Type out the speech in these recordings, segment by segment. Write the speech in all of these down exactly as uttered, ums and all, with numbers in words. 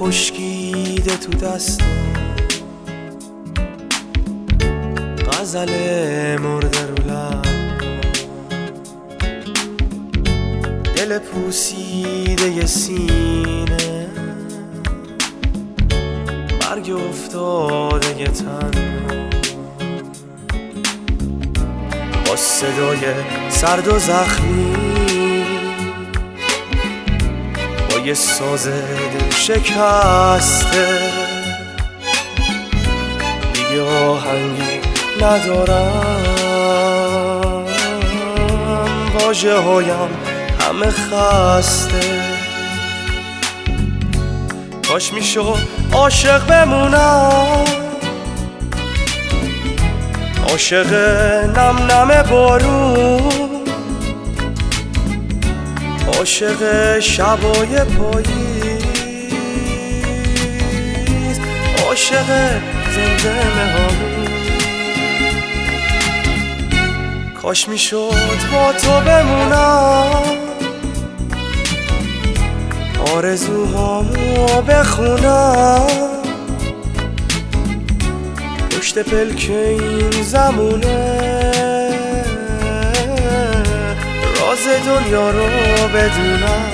خشکیده تو دستم، غزل مرده رو لب، دل پوسیده ی سینه، برگ افتاده ی تنها، با صدای سرد و زخمی، با یه ساز دل شکسته، دیگه آهنگی ندارم، واژه هایم همه خسته. کاش میشد عاشق بمونم، عاشق نم نم بارون، عاشق شبای پاییز، عاشق زمزمه هامون. کاش میشد با تو بمونم، آرزوهامو بخونم، پشت پلک این زمونه، راز دنیا رو بدونم.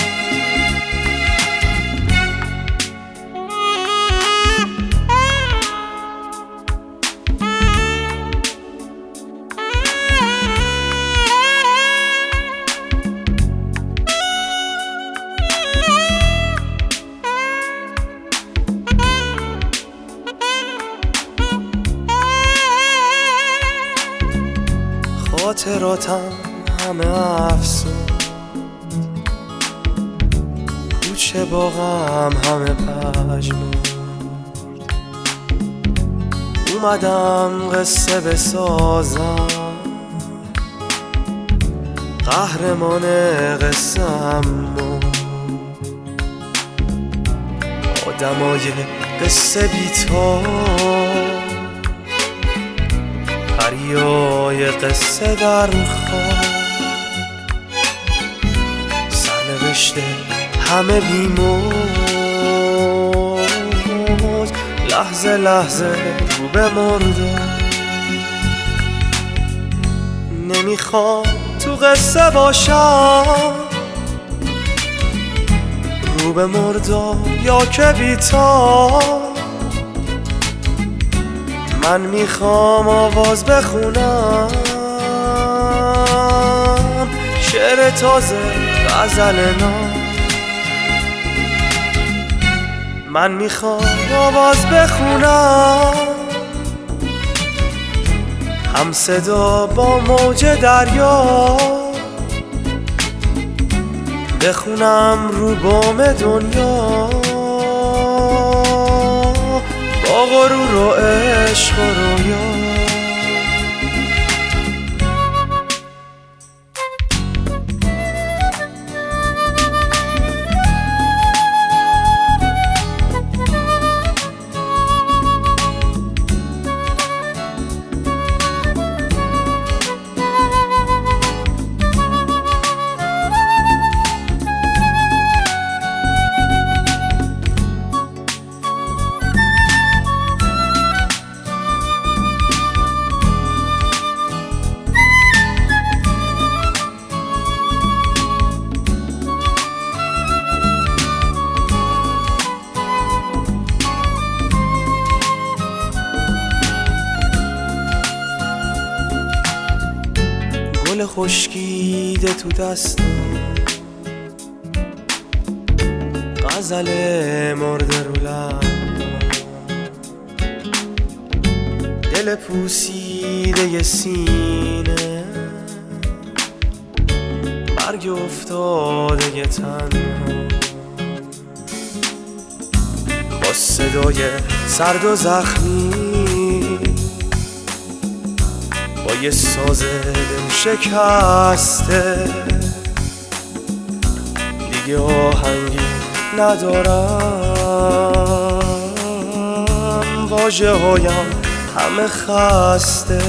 خاطراتم همه افسون، کوچه باغم همه پژمرد، اومدم قصه بسازم، قهرمان قصه‌ام آدمای قصه بی‌تا، پریای قصه در خواب، سرنوشته همه بیموج، لحظه لحظه رو به مرده. نمیخوام تو قصه باشم، رو به مرده یا که بیتا، من میخوام آواز بخونم، شعر تازه غزل نو. من میخوام آواز بخونم، هم صدا با موج دریا، بخونم رو بام دنیا، با غرور و عشق و رویا. گل خشکیده تو دستم، غزل مرده رو لب، دل پوسیده ی سینه، برگ افتاده ی تنها، با صدای سرد و زخمی، با یه ساز دل شکسته، دیگه آهنگی ندارم، واژه هایم همه خسته.